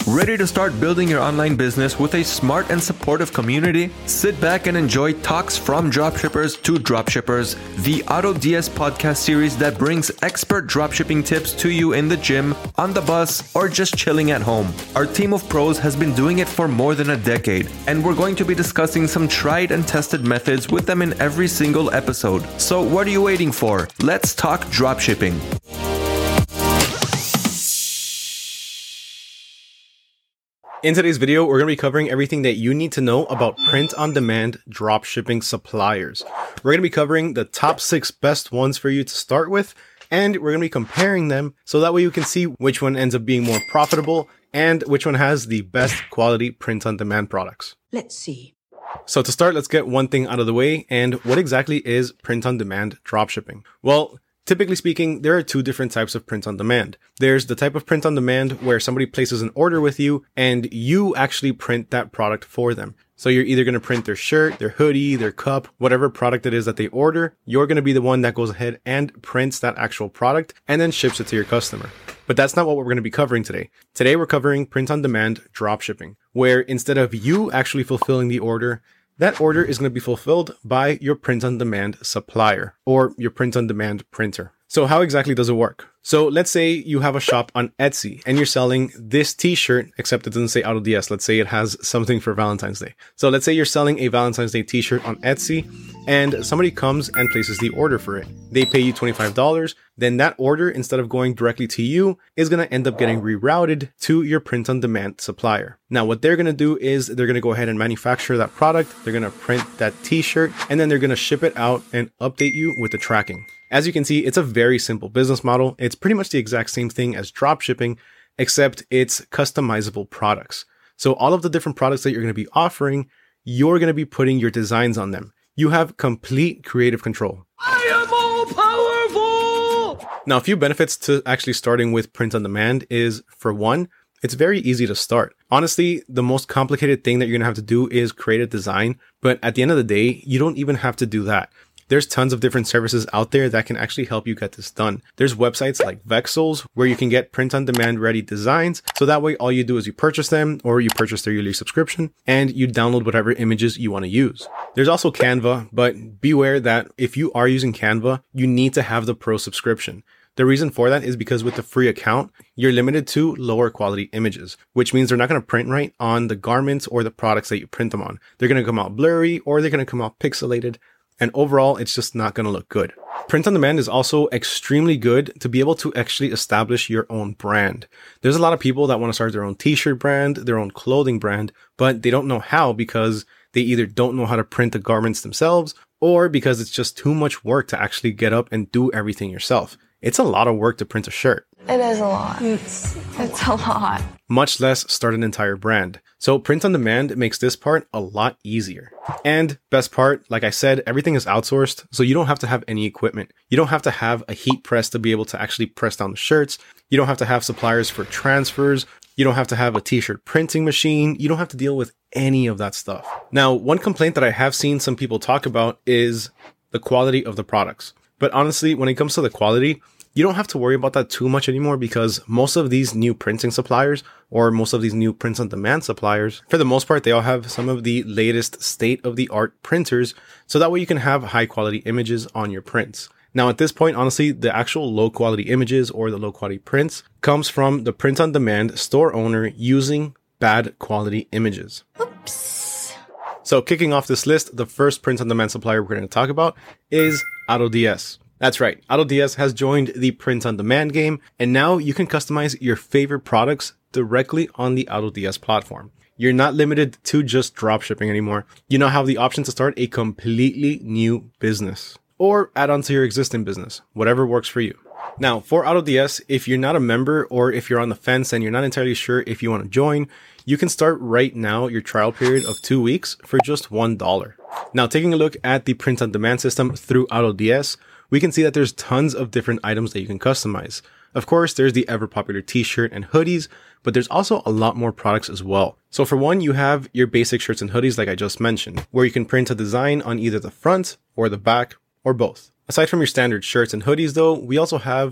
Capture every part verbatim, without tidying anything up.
Ready to start building your online business with a smart and supportive community? Sit back and enjoy talks from dropshippers to dropshippers, the AutoDS podcast series that brings expert dropshipping tips to you in the gym, on the bus, or just chilling at home. Our team of pros has been doing it for more than a decade, and we're going to be discussing some tried and tested methods with them in every single episode. So what are you waiting for? Let's talk dropshipping. In today's video, we're going to be covering everything that you need to know about print-on-demand dropshipping suppliers. We're going to be covering the top six best ones for you to start with, and we're going to be comparing them so that way you can see which one ends up being more profitable and which one has the best quality print-on-demand products. Let's see. So to start, let's get one thing out of the way. And what exactly is print-on-demand dropshipping? Well, typically speaking, there are two different types of print on demand. There's the type of print on demand where somebody places an order with you and you actually print that product for them. So you're either going to print their shirt, their hoodie, their cup, whatever product it is that they order. You're going to be the one that goes ahead and prints that actual product and then ships it to your customer. But that's not what we're going to be covering today. Today, we're covering print on demand dropshipping, where instead of you actually fulfilling the order, that order is going to be fulfilled by your print-on-demand supplier or your print-on-demand printer. So how exactly does it work? So let's say you have a shop on Etsy and you're selling this t-shirt, except it doesn't say AutoDS. Let's say it has something for Valentine's Day. So let's say you're selling a Valentine's Day t-shirt on Etsy and somebody comes and places the order for it. They pay you twenty-five dollars. Then that order, instead of going directly to you, is going to end up getting rerouted to your print-on-demand supplier. Now, what they're going to do is they're going to go ahead and manufacture that product. They're going to print that t-shirt and then they're going to ship it out and update you with the tracking. As you can see, it's a very simple business model. It's pretty much the exact same thing as drop shipping, except it's customizable products. So all of the different products that you're going to be offering, you're going to be putting your designs on them. You have complete creative control. I am all powerful! Now, a few benefits to actually starting with print on demand is, for one, it's very easy to start. Honestly, the most complicated thing that you're going to have to do is create a design. But at the end of the day, you don't even have to do that. There's tons of different services out there that can actually help you get this done. There's websites like Vexels where you can get print-on-demand ready designs. So that way, all you do is you purchase them or you purchase their yearly subscription and you download whatever images you want to use. There's also Canva, but beware that if you are using Canva, you need to have the pro subscription. The reason for that is because with the free account, you're limited to lower quality images, which means they're not going to print right on the garments or the products that you print them on. They're going to come out blurry or they're going to come out pixelated. And overall, it's just not going to look good. Print on demand is also extremely good to be able to actually establish your own brand. There's a lot of people that want to start their own t-shirt brand, their own clothing brand, but they don't know how because they either don't know how to print the garments themselves or because it's just too much work to actually get up and do everything yourself. It's a lot of work to print a shirt. It is a lot. It's, it's a lot. Much less start an entire brand. So print on demand makes this part a lot easier. And best part, like I said, everything is outsourced. So you don't have to have any equipment. You don't have to have a heat press to be able to actually press down the shirts. You don't have to have suppliers for transfers. You don't have to have a t-shirt printing machine. You don't have to deal with any of that stuff. Now, one complaint that I have seen some people talk about is the quality of the products. But honestly, when it comes to the quality, you don't have to worry about that too much anymore because most of these new printing suppliers or most of these new prints on demand suppliers, for the most part, they all have some of the latest state of the art printers. So that way you can have high quality images on your prints. Now, at this point, honestly, the actual low quality images or the low quality prints comes from the print on demand store owner using bad quality images. Oops. So kicking off this list, the first print on demand supplier we're going to talk about is AutoDS. That's right. AutoDS has joined the print-on-demand game, and now you can customize your favorite products directly on the AutoDS platform. You're not limited to just dropshipping anymore. You now have the option to start a completely new business or add on to your existing business, whatever works for you. Now, for AutoDS, if you're not a member or if you're on the fence and you're not entirely sure if you want to join, you can start right now your trial period of two weeks for just one dollar. Now, taking a look at the print-on-demand system through AutoDS, we can see that there's tons of different items that you can customize. Of course, there's the ever popular t-shirt and hoodies, but there's also a lot more products as well. So for one, you have your basic shirts and hoodies like I just mentioned, where you can print a design on either the front or the back or both. Aside from your standard shirts and hoodies though, we also have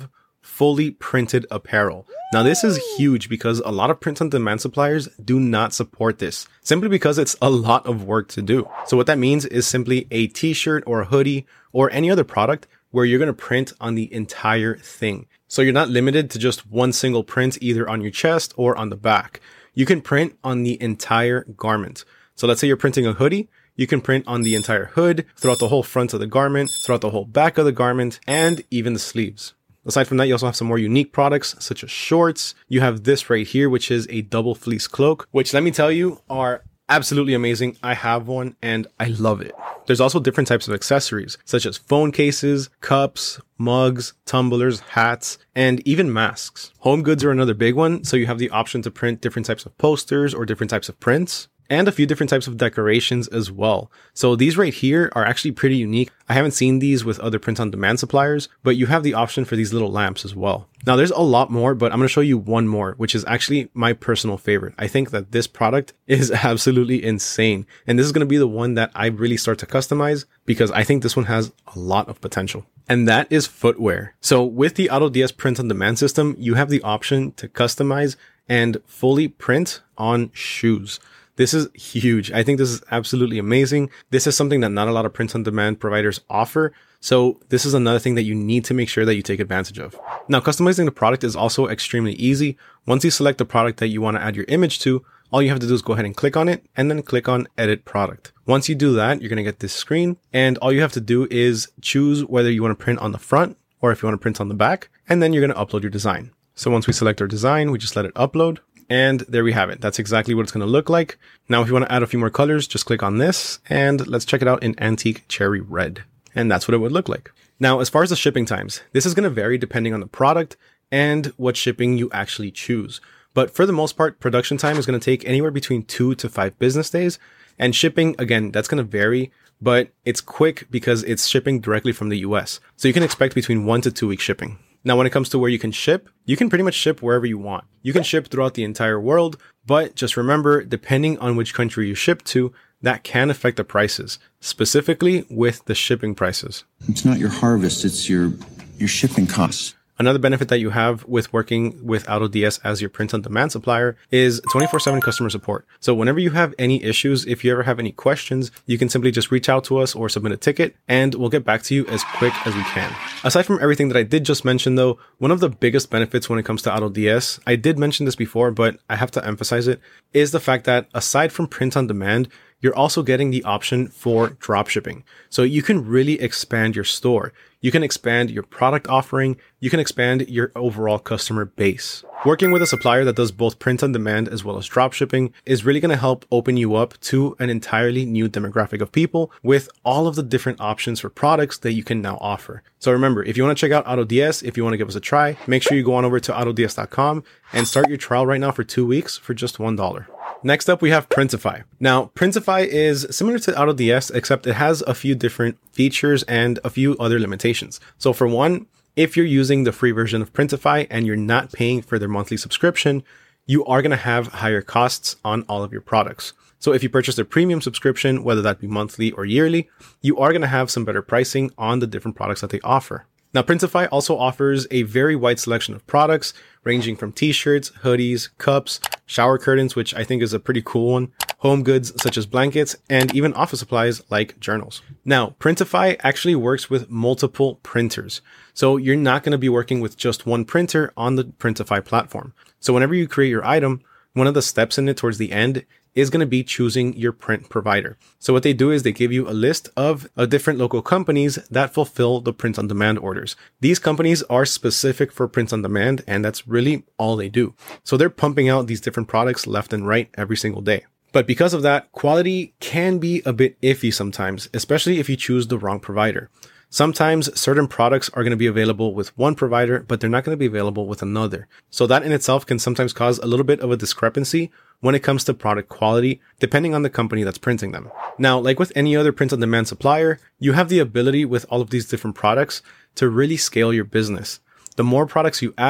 fully printed apparel. Now this is huge because a lot of print-on-demand suppliers do not support this, simply because it's a lot of work to do. So what that means is simply a t-shirt or a hoodie or any other product where you're going to print on the entire thing. So you're not limited to just one single print either on your chest or on the back. You can print on the entire garment. So let's say you're printing a hoodie. You can print on the entire hood, throughout the whole front of the garment, throughout the whole back of the garment, and even the sleeves. Aside from that, you also have some more unique products such as shorts. You have this right here, which is a double fleece cloak, which let me tell you are absolutely amazing. I have one and I love it. There's also different types of accessories such as phone cases, cups, mugs, tumblers, hats, and even masks. Home goods are another big one. So you have the option to print different types of posters or different types of prints, and a few different types of decorations as well. So these right here are actually pretty unique. I haven't seen these with other print-on-demand suppliers, but you have the option for these little lamps as well. Now there's a lot more, but I'm going to show you one more, which is actually my personal favorite. I think that this product is absolutely insane. And this is going to be the one that I really start to customize because I think this one has a lot of potential. And that is footwear. So with the AutoDS print-on-demand system, you have the option to customize and fully print on shoes. This is huge. I think this is absolutely amazing. This is something that not a lot of print-on-demand providers offer. So this is another thing that you need to make sure that you take advantage of. Now, customizing the product is also extremely easy. Once you select the product that you want to add your image to, all you have to do is go ahead and click on it and then click on Edit Product. Once you do that, you're going to get this screen, and all you have to do is choose whether you want to print on the front or if you want to print on the back, and then you're going to upload your design. So once we select our design, we just let it upload. And there we have it. That's exactly what it's going to look like. Now, if you want to add a few more colors, just click on this and let's check it out in Antique Cherry Red. And that's what it would look like. Now, as far as the shipping times, this is going to vary depending on the product and what shipping you actually choose. But for the most part, production time is going to take anywhere between two to five business days. And shipping, again, that's going to vary, but it's quick because it's shipping directly from the U S. So you can expect between one to two weeks shipping. Now, when it comes to where you can ship, you can pretty much ship wherever you want. You can ship throughout the entire world, but just remember, depending on which country you ship to, that can affect the prices, specifically with the shipping prices. It's not your harvest, it's your, your shipping costs. Another benefit that you have with working with AutoDS as your print-on-demand supplier is twenty-four seven customer support. So whenever you have any issues, if you ever have any questions, you can simply just reach out to us or submit a ticket and we'll get back to you as quick as we can. Aside from everything that I did just mention though, one of the biggest benefits when it comes to AutoDS, I did mention this before, but I have to emphasize it, is the fact that aside from print-on-demand, you're also getting the option for dropshipping. So you can really expand your store. You can expand your product offering. You can expand your overall customer base. Working with a supplier that does both print on demand as well as dropshipping is really going to help open you up to an entirely new demographic of people with all of the different options for products that you can now offer. So remember, if you want to check out AutoDS, if you want to give us a try, make sure you go on over to autods dot com and start your trial right now for two weeks for just one dollar. Next up, we have Printify. Now, Printify is similar to AutoDS, except it has a few different features and a few other limitations. So for one, if you're using the free version of Printify and you're not paying for their monthly subscription, you are going to have higher costs on all of your products. So if you purchase their premium subscription, whether that be monthly or yearly, you are going to have some better pricing on the different products that they offer. Now, Printify also offers a very wide selection of products ranging from t-shirts, hoodies, cups, shower curtains, which I think is a pretty cool one, home goods such as blankets, and even office supplies like journals. Now, Printify actually works with multiple printers. So you're not going to be working with just one printer on the Printify platform. So whenever you create your item, one of the steps in it towards the end is going to be choosing your print provider. So what they do is they give you a list of uh, different local companies that fulfill the print on demand orders. These companies are specific for print on demand, and that's really all they do. So they're pumping out these different products left and right every single day. But because of that, quality can be a bit iffy sometimes, especially if you choose the wrong provider. Sometimes certain products are going to be available with one provider, but they're not going to be available with another. So that in itself can sometimes cause a little bit of a discrepancy when it comes to product quality, depending on the company that's printing them. Now, like with any other print-on-demand supplier, you have the ability with all of these different products to really scale your business. The more products you add,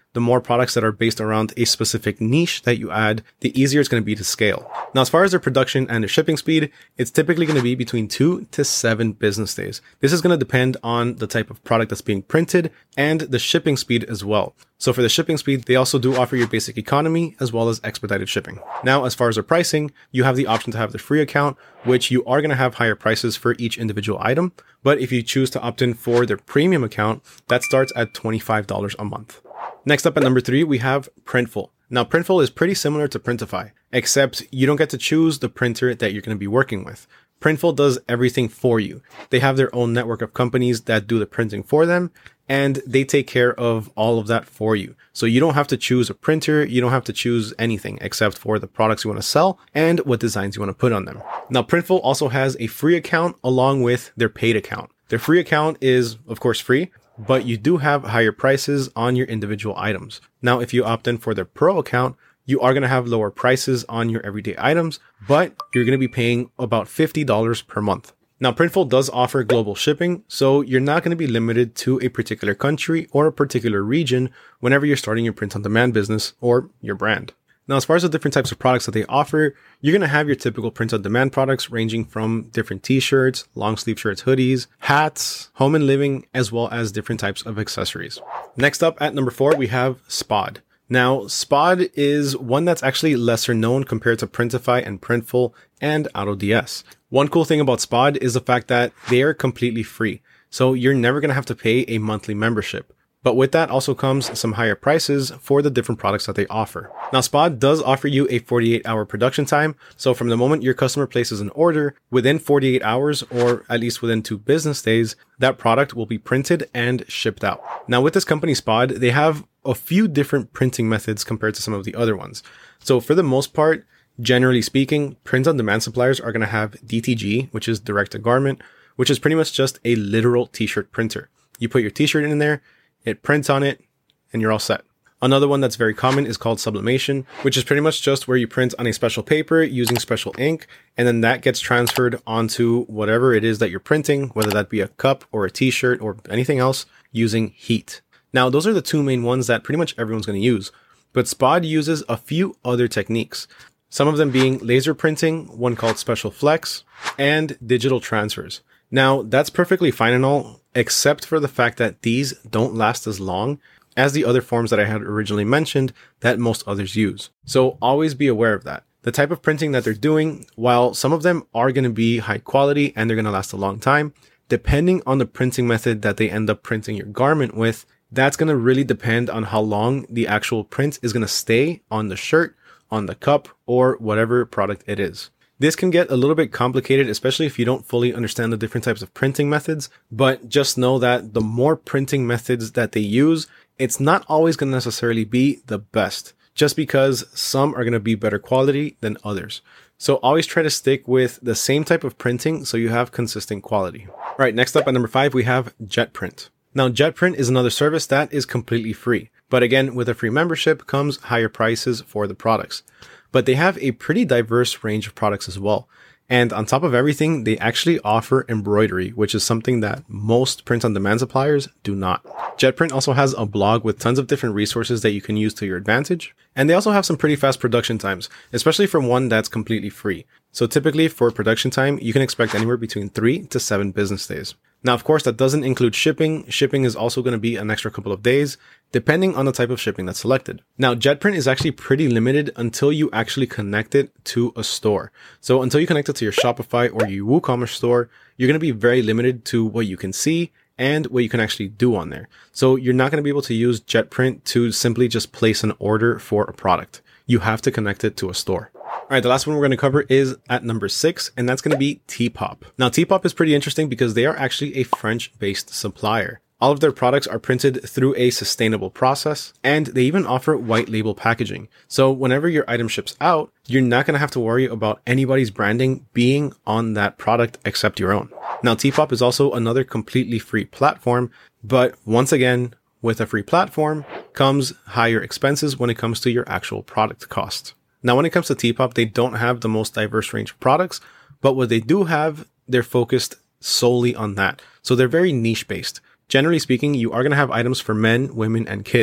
the more products that are based around a specific niche that you add, the easier it's going to be to scale. Now, as far as their production and their shipping speed, it's typically going to be between two to seven business days. This is going to depend on the type of product that's being printed and the shipping speed as well. So for the shipping speed, they also do offer your basic economy as well as expedited shipping. Now, as far as their pricing, you have the option to have the free account, which you are going to have higher prices for each individual item. But if you choose to opt in for their premium account, that starts at twenty-five dollars a month. Next up at number three, we have Printful. Now, Printful is pretty similar to Printify, except you don't get to choose the printer that you're going to be working with. Printful does everything for you. They have their own network of companies that do the printing for them, and they take care of all of that for you. So you don't have to choose a printer. You don't have to choose anything except for the products you want to sell and what designs you want to put on them. Now, Printful also has a free account along with their paid account. Their free account is, of course, free, but you do have higher prices on your individual items. Now, if you opt in for their pro account, you are going to have lower prices on your everyday items, but you're going to be paying about fifty dollars per month. Now, Printful does offer global shipping, so you're not going to be limited to a particular country or a particular region whenever you're starting your print-on-demand business or your brand. Now, as far as the different types of products that they offer, you're going to have your typical print-on-demand products ranging from different t-shirts, long-sleeve shirts, hoodies, hats, home and living, as well as different types of accessories. Next up at number four, we have Spod. Now, Spod is one that's actually lesser known compared to Printify and Printful and AutoDS. One cool thing about Spod is the fact that they are completely free, so you're never going to have to pay a monthly membership. But with that also comes some higher prices for the different products that they offer. Now, Spod does offer you a forty-eight hour production time. So from the moment your customer places an order, within forty-eight hours, or at least within two business days, that product will be printed and shipped out. Now, with this company Spod, they have a few different printing methods compared to some of the other ones. So for the most part, generally speaking, print-on-demand suppliers are going to have D T G, which is direct to garment, which is pretty much just a literal t-shirt printer. You put your t-shirt in there, it prints on it, and you're all set. Another one that's very common is called sublimation, which is pretty much just where you print on a special paper using special ink, and then that gets transferred onto whatever it is that you're printing, whether that be a cup or a t-shirt or anything else, using heat. Now, those are the two main ones that pretty much everyone's going to use, but Spod uses a few other techniques. Some of them being laser printing, one called Special Flex, and digital transfers. Now, that's perfectly fine and all, except for the fact that these don't last as long as the other forms that I had originally mentioned that most others use. So always be aware of that. The type of printing that they're doing, while some of them are going to be high quality and they're going to last a long time, depending on the printing method that they end up printing your garment with, that's going to really depend on how long the actual print is going to stay on the shirt, on the cup, or whatever product it is. This can get a little bit complicated, especially if you don't fully understand the different types of printing methods, but just know that the more printing methods that they use, it's not always going to necessarily be the best, just because some are going to be better quality than others. So always try to stick with the same type of printing so you have consistent quality. All right, next up at number five, we have JetPrint. Now, JetPrint is another service that is completely free, but again, with a free membership comes higher prices for the products. But they have a pretty diverse range of products as well. And on top of everything, they actually offer embroidery, which is something that most print-on-demand suppliers do not. JetPrint also has a blog with tons of different resources that you can use to your advantage. And they also have some pretty fast production times, especially from one that's completely free. So typically for production time, you can expect anywhere between three to seven business days. Now, of course, that doesn't include shipping. Shipping is also going to be an extra couple of days, depending on the type of shipping that's selected. Now, JetPrint is actually pretty limited until you actually connect it to a store. So until you connect it to your Shopify or your WooCommerce store, you're going to be very limited to what you can see and what you can actually do on there. So you're not going to be able to use JetPrint to simply just place an order for a product. You have to connect it to a store. All right, the last one we're going to cover is at number six, and that's going to be T-Pop. Now, T-Pop is pretty interesting because they are actually a French-based supplier. All of their products are printed through a sustainable process, and they even offer white label packaging. So whenever your item ships out, you're not going to have to worry about anybody's branding being on that product except your own. Now, T-Pop is also another completely free platform, but once again, with a free platform comes higher expenses when it comes to your actual product cost. Now, when it comes to T-Pop, they don't have the most diverse range of products, but what they do have, they're focused solely on that. So they're very niche based. Generally speaking, you are going to have items for men, women, and kids,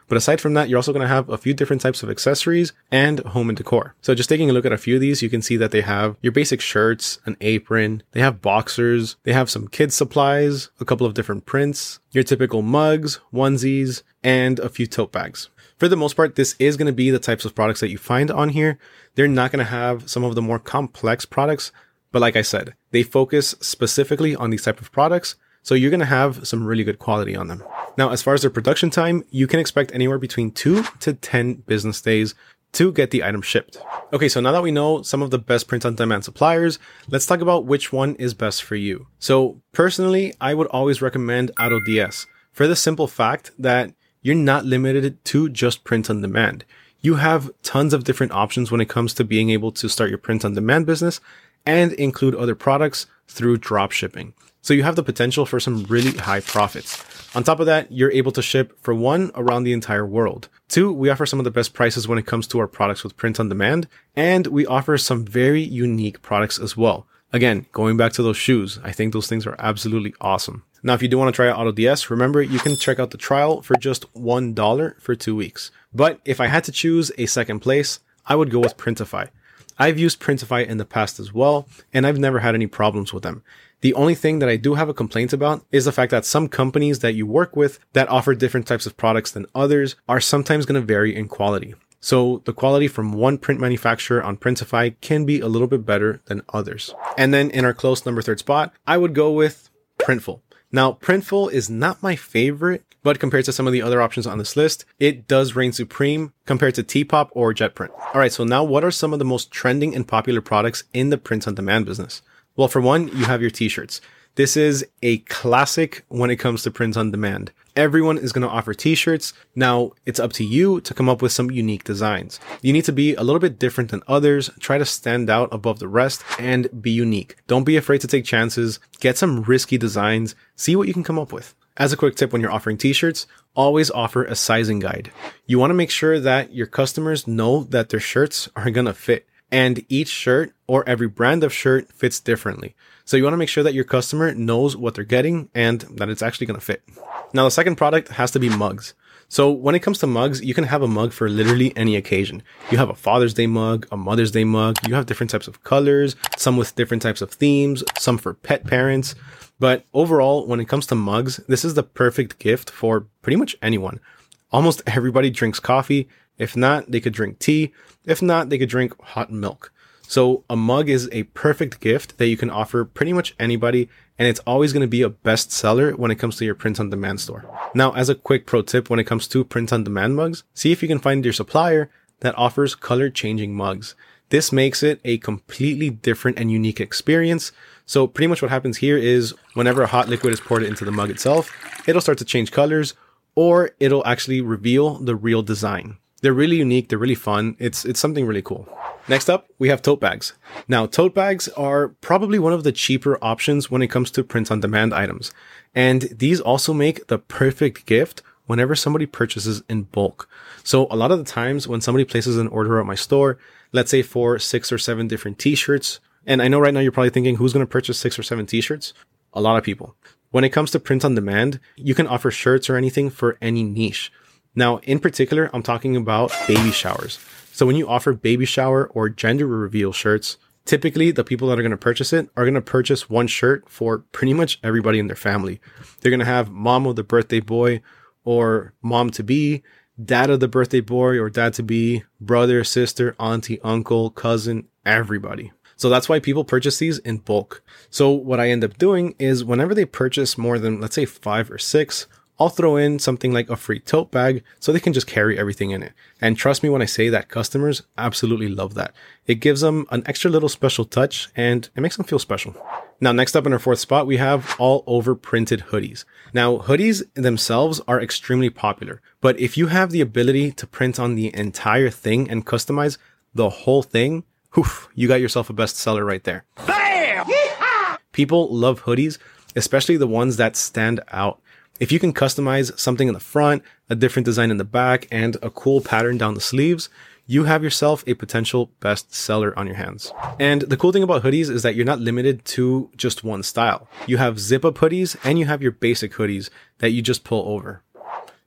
But aside from that, you're also going to have a few different types of accessories and home and decor. So just taking a look at a few of these, you can see that they have your basic shirts, an apron, they have boxers, they have some kids supplies, a couple of different prints, your typical mugs, onesies, and a few tote bags. For the most part, this is going to be the types of products that you find on here. They're not going to have some of the more complex products, but like I said, they focus specifically on these type of products, so you're going to have some really good quality on them. Now, as far as their production time, you can expect anywhere between two to ten business days to get the item shipped. Okay, so now that we know some of the best print-on-demand suppliers, let's talk about which one is best for you. So personally, I would always recommend AutoDS for the simple fact that you're not limited to just print on demand. You have tons of different options when it comes to being able to start your print on demand business and include other products through drop shipping. So you have the potential for some really high profits. On top of that, you're able to ship, for one, around the entire world. Two, we offer some of the best prices when it comes to our products with print on demand, and we offer some very unique products as well. Again, going back to those shoes, I think those things are absolutely awesome. Now, if you do want to try out AutoDS, remember you can check out the trial for just one dollar for two weeks. But if I had to choose a second place, I would go with Printify. I've used Printify in the past as well, and I've never had any problems with them. The only thing that I do have a complaint about is the fact that some companies that you work with that offer different types of products than others are sometimes going to vary in quality. So the quality from one print manufacturer on Printify can be a little bit better than others. And then in our close number third spot, I would go with Printful. Now, Printful is not my favorite, but compared to some of the other options on this list, it does reign supreme compared to T-Pop or JetPrint. All right, so now what are some of the most trending and popular products in the print-on-demand business? Well, for one, you have your t-shirts. This is a classic when it comes to print on demand. Everyone is going to offer t-shirts. Now, it's up to you to come up with some unique designs. You need to be a little bit different than others, try to stand out above the rest, and be unique. Don't be afraid to take chances, get some risky designs, see what you can come up with. As a quick tip, when you're offering t-shirts, always offer a sizing guide. You want to make sure that your customers know that their shirts are going to fit. And each shirt or every brand of shirt fits differently. So you want to make sure that your customer knows what they're getting and that it's actually going to fit. Now, the second product has to be mugs. So when it comes to mugs, you can have a mug for literally any occasion. You have a Father's Day mug, a Mother's Day mug. You have different types of colors, some with different types of themes, some for pet parents. But overall, when it comes to mugs, this is the perfect gift for pretty much anyone. Almost everybody drinks coffee. If not, they could drink tea. If not, they could drink hot milk. So a mug is a perfect gift that you can offer pretty much anybody, and it's always going to be a best seller when it comes to your print-on-demand store. Now, as a quick pro tip when it comes to print-on-demand mugs, see if you can find your supplier that offers color-changing mugs. This makes it a completely different and unique experience. So pretty much what happens here is whenever a hot liquid is poured into the mug itself, it'll start to change colors, or it'll actually reveal the real design. They're really unique. They're really fun. It's it's something really cool. Next up, we have tote bags. Now, tote bags are probably one of the cheaper options when it comes to print-on-demand items. And these also make the perfect gift whenever somebody purchases in bulk. So a lot of the times when somebody places an order at my store, let's say for six or seven different t-shirts, and I know right now you're probably thinking, who's going to purchase six or seven t-shirts? A lot of people. When it comes to print-on-demand, you can offer shirts or anything for any niche. Now, in particular, I'm talking about baby showers. So when you offer baby shower or gender reveal shirts, typically the people that are going to purchase it are going to purchase one shirt for pretty much everybody in their family. They're going to have mom of the birthday boy or mom to be, dad of the birthday boy or dad to be, brother, sister, auntie, uncle, cousin, everybody. So that's why people purchase these in bulk. So what I end up doing is whenever they purchase more than, let's say, five or six, I'll throw in something like a free tote bag so they can just carry everything in it. And trust me when I say that customers absolutely love that. It gives them an extra little special touch and it makes them feel special. Now, next up in our fourth spot, we have all over printed hoodies. Now, hoodies themselves are extremely popular, but if you have the ability to print on the entire thing and customize the whole thing, whew, you got yourself a bestseller right there. Bam! Yeehaw! People love hoodies, especially the ones that stand out. If you can customize something in the front, a different design in the back, and a cool pattern down the sleeves, you have yourself a potential bestseller on your hands. And the cool thing about hoodies is that you're not limited to just one style. You have zip-up hoodies and you have your basic hoodies that you just pull over.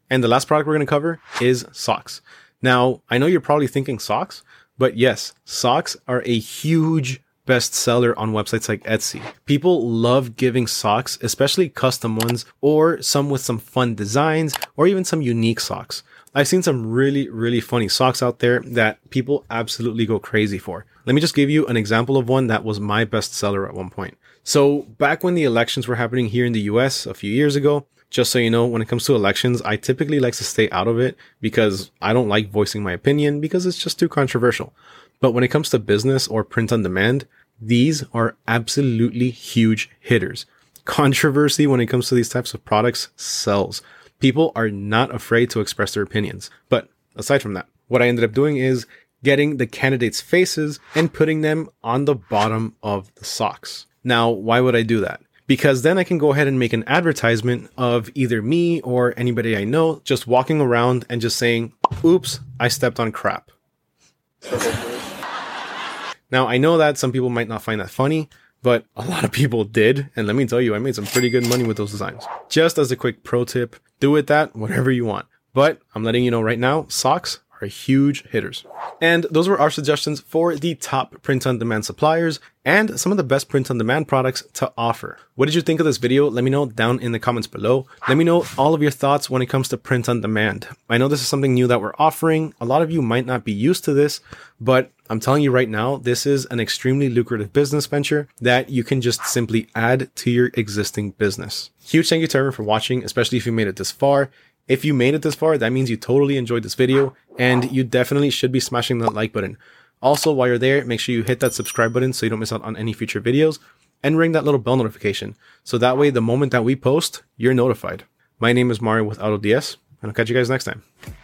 And the last product we're going to cover is socks. Now, I know you're probably thinking socks, but yes, socks are a huge bestseller on websites like Etsy. People love giving socks, especially custom ones or some with some fun designs or even some unique socks. I've seen some really, really funny socks out there that people absolutely go crazy for. Let me just give you an example of one that was my bestseller at one point. So back when the elections were happening here in the U S a few years ago, just so you know, when it comes to elections, I typically like to stay out of it because I don't like voicing my opinion because it's just too controversial. But when it comes to business or print on demand, these are absolutely huge hitters. Controversy when it comes to these types of products sells. People are not afraid to express their opinions. But aside from that, what I ended up doing is getting the candidates' faces and putting them on the bottom of the socks. Now, why would I do that? Because then I can go ahead and make an advertisement of either me or anybody I know just walking around and just saying, oops, I stepped on crap. Now, I know that some people might not find that funny, but a lot of people did. And let me tell you, I made some pretty good money with those designs. Just as a quick pro tip, do with that whatever you want. But I'm letting you know right now, socks are huge hitters. And those were our suggestions for the top print-on-demand suppliers and some of the best print-on-demand products to offer. What did you think of this video? Let me know down in the comments below. Let me know all of your thoughts when it comes to print-on-demand. I know this is something new that we're offering. A lot of you might not be used to this, but I'm telling you right now, this is an extremely lucrative business venture that you can just simply add to your existing business. Huge thank you to everyone for watching, especially if you made it this far. If you made it this far, that means you totally enjoyed this video and you definitely should be smashing that like button. Also, while you're there, make sure you hit that subscribe button so you don't miss out on any future videos and ring that little bell notification. So that way, the moment that we post, you're notified. My name is Mario with AutoDS and I'll catch you guys next time.